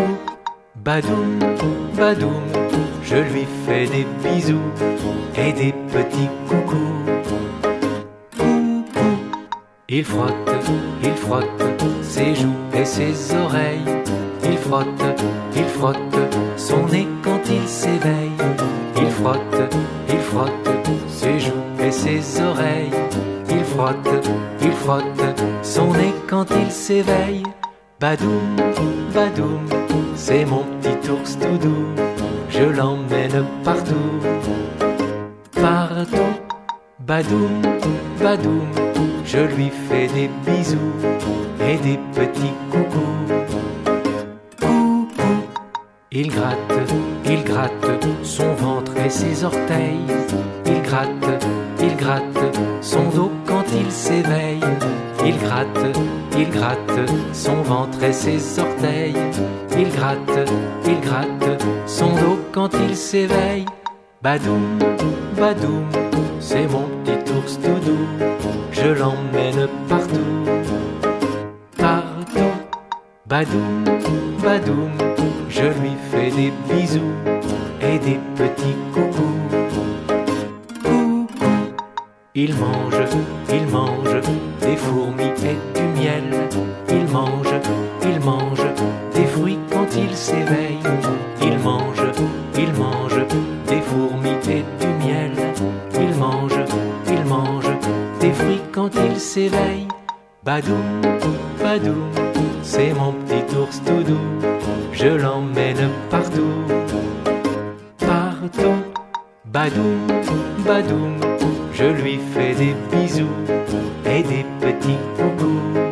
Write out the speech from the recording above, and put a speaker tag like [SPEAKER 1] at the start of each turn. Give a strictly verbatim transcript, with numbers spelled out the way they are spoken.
[SPEAKER 1] Badoum, badoum, je lui fais des bisous et des petits coucous. Coucou, il frotte, il frotte ses joues et ses oreilles. Il frotte, il frotte son nez quand il s'éveille. Il frotte, il frotte ses joues et ses oreilles. Il frotte, il frotte son nez quand il s'éveille. Badoum, badoum, c'est mon petit ours tout doux. Je l'emmène partout, partout. Badoum, badoum, je lui fais des bisous et des petits coucous. Coucou, il gratte, il gratte son ventre et ses orteils. Il gratte, il gratte son dos quand il s'éveille. Il gratte, il gratte son ventre et ses orteils. Il gratte, il gratte son dos quand il s'éveille. Badoum, badoum, c'est mon petit ours tout doux. Je l'emmène partout, partout. Badoum, badoum, je lui fais des bisous et des petits coucous. Coucou, il mange, il mange des fourmis et du miel. Il mange, il mange des fruits quand il s'éveille. Il mange, il mange des fourmis et du miel. Il mange, il mange des fruits quand il s'éveille. Badoum, badoum, c'est mon petit ours tout doux. Je l'emmène partout, partout. Badoum, badoum, je lui fais des bisous et des petits coucous.